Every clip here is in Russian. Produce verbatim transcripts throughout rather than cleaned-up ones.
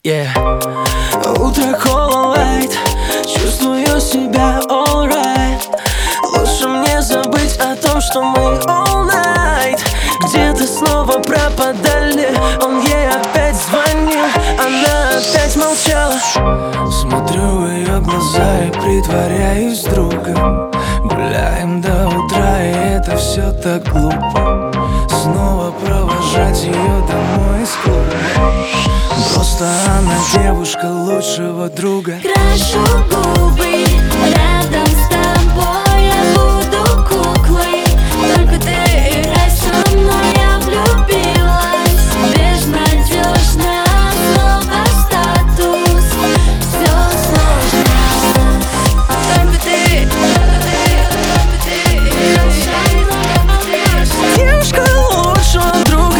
Yeah. Утро кола лайт, чувствую себя alright. Лучше мне забыть о том, что мы all night. Где-то снова пропадали, он ей опять звонил, она опять молчала. Смотрю в ее глаза и притворяюсь другом. Гуляем до утра, и это все так глупо. Снова провожать ее домой из клуба. Просто она девушка лучшего друга. Крашу губы, рядом с тобой я буду куклой. Только ты играй со мной, я влюбилась. Безнадежно, снова статус. Все сложно. Только ты, только ты, девушка лучшего друга.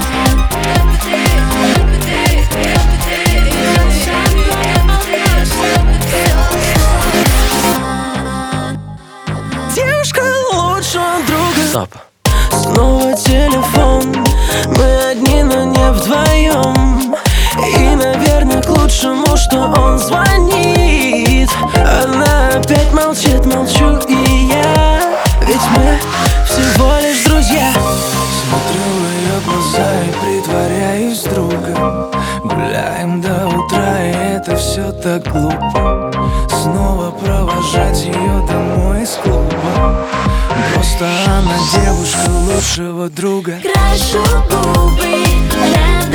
Девушка лучшего друга. Стоп. Снова телефон, мы одни, но не вдвоем. И, наверное, к лучшему, что он звонит. Она опять молчит, молчу и я. Ведь мы всего лишь друзья. Смотрю в ее глаза и притворяюсь другом. Гуляем до утра, и это все так глупо. Снова провожать ее домой из клуба. Просто она девушка лучшего друга. крашу губы, рядом